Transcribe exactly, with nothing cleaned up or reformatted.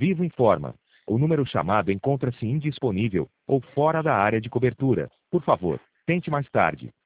Vivo informa. O número chamado encontra-se indisponível ou fora da área de cobertura. Por favor, tente mais tarde.